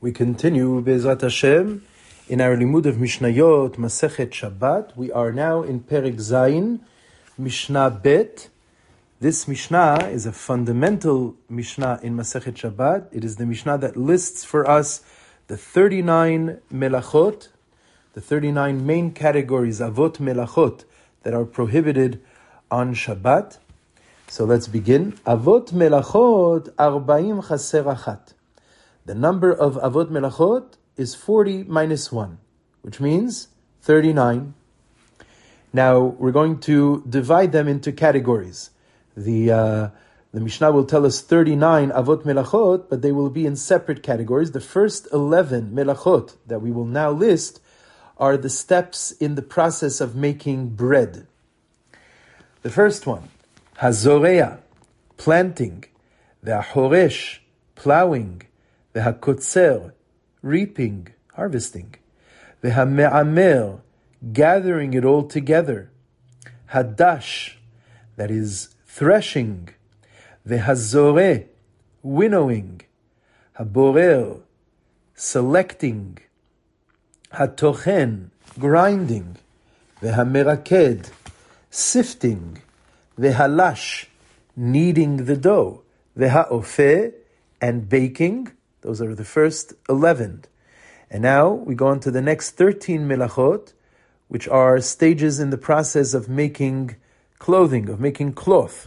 We continue, Be'ezrat Hashem, in our limud of Mishnayot, Masechet Shabbat. We are now in Perek Zayin, Mishnah Bet. This Mishnah is a fundamental Mishnah in Masechet Shabbat. It is the Mishnah that lists for us the 39 melachot, the 39 main categories, avot melachot, that are prohibited on Shabbat. So let's begin. Avot melachot, 40 chaser achat. The number of avot melachot is 40 minus 1, which means 39. Now, we're going to divide them into categories. The Mishnah will tell us 39 avot melachot, but they will be in separate categories. The first 11 melachot that we will now list are the steps in the process of making bread. The first one, hazorea, planting, ve'achoresh, plowing, ve'hakotzer, reaping, harvesting, ve'hame'amer, gathering it all together, hadash, that is threshing, ve'hazoreh, winnowing, haborer, selecting, hatochen, grinding, ve'hameraked, sifting, ve'halash, kneading the dough, ve'ha'ofeh, and baking. Those are the first 11. And now we go on to the next 13 melachot, which are stages in the process of making clothing, of making cloth.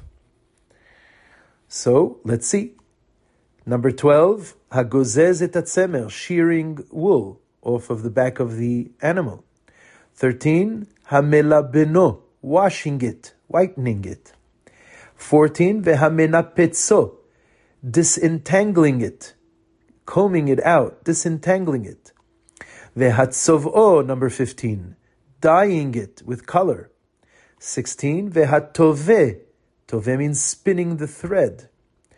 So, let's see. Number 12, hagozez et hatzemer, shearing wool off of the back of the animal. 13, hamelabeno, washing it, whitening it. 14, ve'hamenapetzo, disentangling it, combing it out, disentangling it. Ve'hatzov'o, number 15, dyeing it with color. 16, ve'hatoveh, toveh means spinning the thread.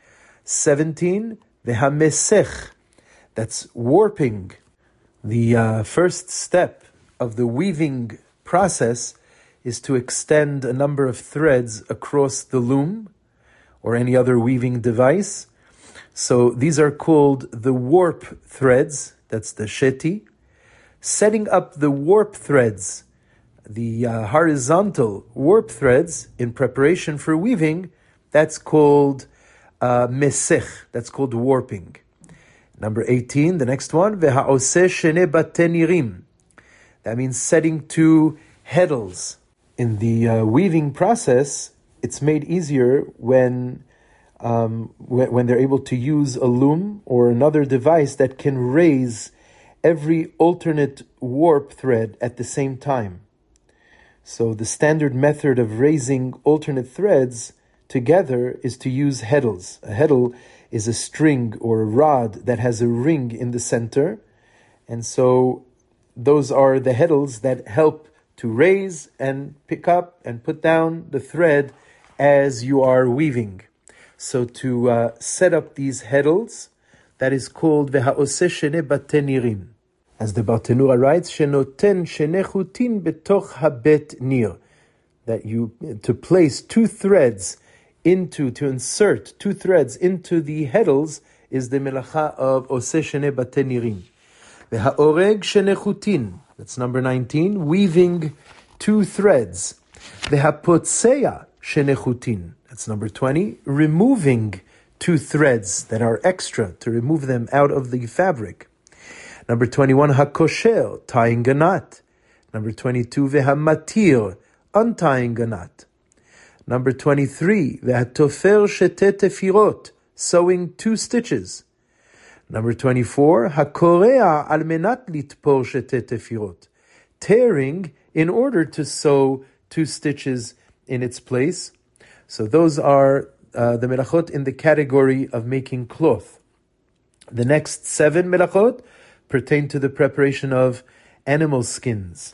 17, ve'hamesech, that's warping. The first step of the weaving process is to extend a number of threads across the loom or any other weaving device. So these are called the warp threads, that's the sheti. Setting up the warp threads, the horizontal warp threads in preparation for weaving, that's called mesech, that's called warping. Number 18, the next one, v'ha'oseh shene batenirim. That means setting two heddles. In the weaving process, it's made easier when they're able to use a loom or another device that can raise every alternate warp thread at the same time. So the standard method of raising alternate threads together is to use heddles. A heddle is a string or a rod that has a ring in the center. And so those are the heddles that help to raise and pick up and put down the thread as you are weaving. So to set up these heddles, that is called ve'ha'oseh shene batenirim. As the Bartenura writes, shenoten shene chutin betoch habet nir. That to place two threads to insert two threads into the heddles is the melacha of oseh shene batenirim. Ve'ha'oreg shene chutin. That's number 19, weaving two threads. Ve'hapotseya shene chutin. That's number 20, removing two threads that are extra, to remove them out of the fabric. Number 21, hakosher, tying a knot. Number 22, vehamatir, untying a knot. Number 23, vehatofer shete tefirot, sewing two stitches. Number 24, hakorea al menat litpor shete tefirot, tearing in order to sew two stitches in its place. So those are the melachot in the category of making cloth. The next 7 melachot pertain to the preparation of animal skins.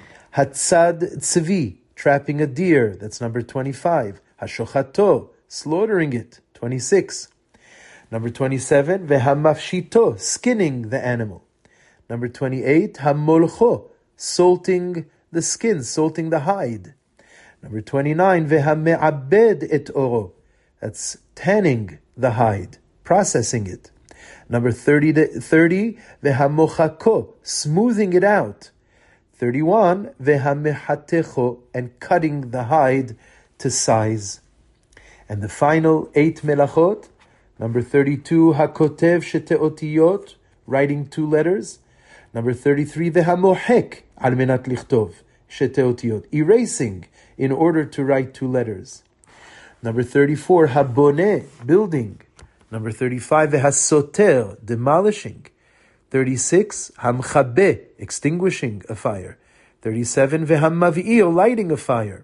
Hatzad tzvi, trapping a deer, that's number 25. Hashochato, slaughtering it, 26. Number 27, vehamafshito, skinning the animal. Number 28, hamolcho, salting the skin, salting the hide. Number 29, vehame'abed et oro, that's tanning the hide, processing it. Number 30, vehamochako, smoothing it out. 31, vehamehatecho, and cutting the hide to size. And the final 8 melachot, number 32, hakotev sheteotiyot, writing 2 letters. Number 33, vehamohek, al menat lichtov, sheteotiyot, erasing in order to write 2 letters. Number 34, haboneh, building. Number 35, vehasoter, demolishing. 36, hamchabe, extinguishing a fire. 37, vehamav'ir, lighting a fire.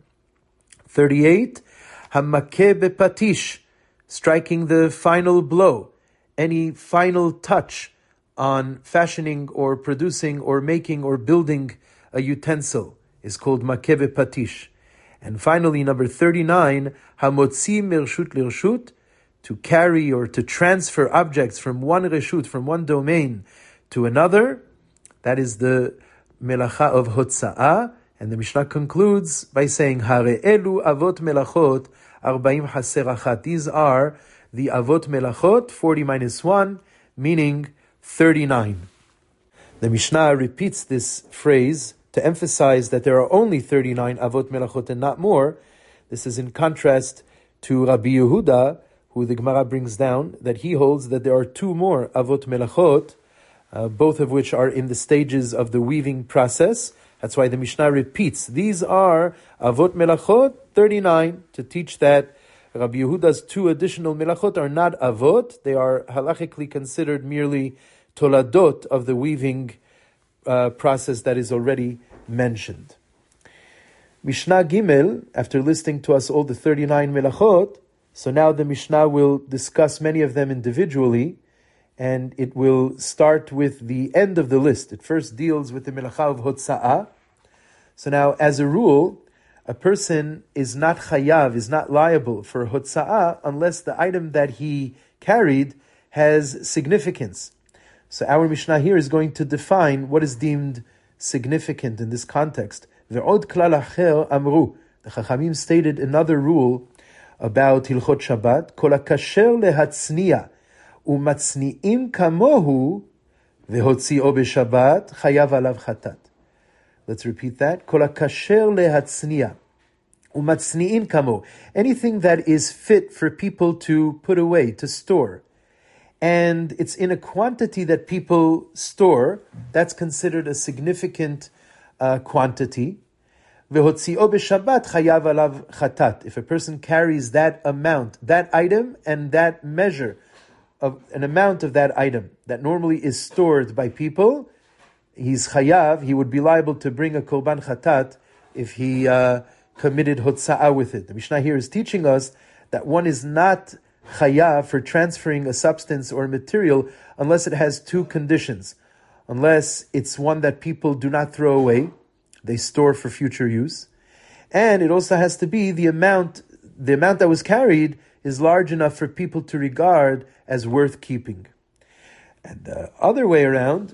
38, hamakeh bepatish, striking the final blow, any final touch on fashioning or producing or making or building a utensil is called makeh bepatish. And finally, number 39, hamotzi mirshut lirshut, to carry or to transfer objects from one reshut, from one domain to another. That is the melacha of hotza'ah. And the Mishnah concludes by saying, Hare elu avot melachot 40 haser achat. These are the avot melachot, 40 minus 1, meaning 39. The Mishnah repeats this phrase to emphasize that there are only 39 avot melachot and not more. This is in contrast to Rabbi Yehuda, who the Gemara brings down, that he holds that there are 2 more avot melachot, both of which are in the stages of the weaving process. That's why the Mishnah repeats, these are avot melachot 39, to teach that Rabbi Yehuda's 2 additional melachot are not avot, they are halachically considered merely toladot of the weaving process that is already mentioned. Mishnah Gimel, after listing to us all the 39 melachot, so now the Mishnah will discuss many of them individually, and it will start with the end of the list. It first deals with the melacha of hotza'ah. So now, as a rule, a person is not chayav, is not liable for hotza'ah unless the item that he carried has significance. So our Mishnah here is going to define what is deemed significant in this context. Ve'od klal acher amru. The Chachamim stated another rule about Hilchot Shabbat. Kol hakasher lehatzniya umatzni'im kamohu ve'hotzi'o b'Shabbat chayav alav chatat. Let's repeat that. Kol hakasher lehatzniya umatzni'im kamohu. Anything that is fit for people to put away, to store, and it's in a quantity that people store, that's considered a significant quantity. Ve'hotzi'o b'Shabbat chayav alav chatat. If a person carries that amount, that item, and that measure of an amount of that item that normally is stored by people, he's chayav, he would be liable to bring a korban chatat if he committed hotza'ah with it. The Mishnah here is teaching us that one is not chayav for transferring a substance or material unless it has 2 conditions. Unless it's one that people do not throw away, they store for future use. And it also has to be the amount that was carried is large enough for people to regard as worth keeping. And the other way around,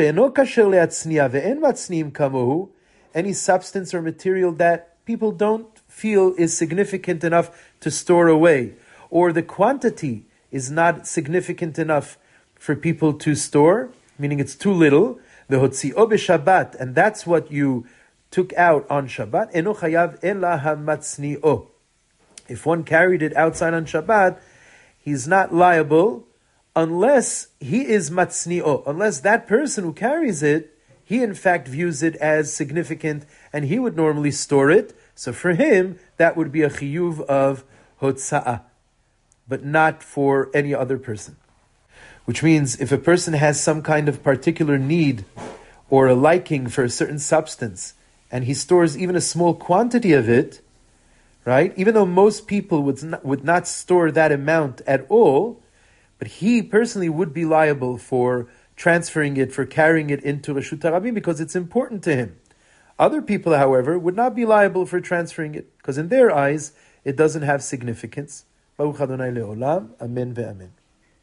any substance or material that people don't feel is significant enough to store away, or the quantity is not significant enough for people to store, meaning it's too little, and that's what you took out on Shabbat, if one carried it outside on Shabbat, he's not liable unless he is matzni'o, unless that person who carries it, he in fact views it as significant and he would normally store it. So for him, that would be a chiyuv of hotza'ah, but not for any other person. Which means if a person has some kind of particular need or a liking for a certain substance and he stores even a small quantity of it, right? Even though most people would not store that amount at all, but he personally would be liable for transferring it, for carrying it into Reshut HaRabim because it's important to him. Other people, however, would not be liable for transferring it because in their eyes, it doesn't have significance. Baruch Adonai Le'olam. Amen ve'amen.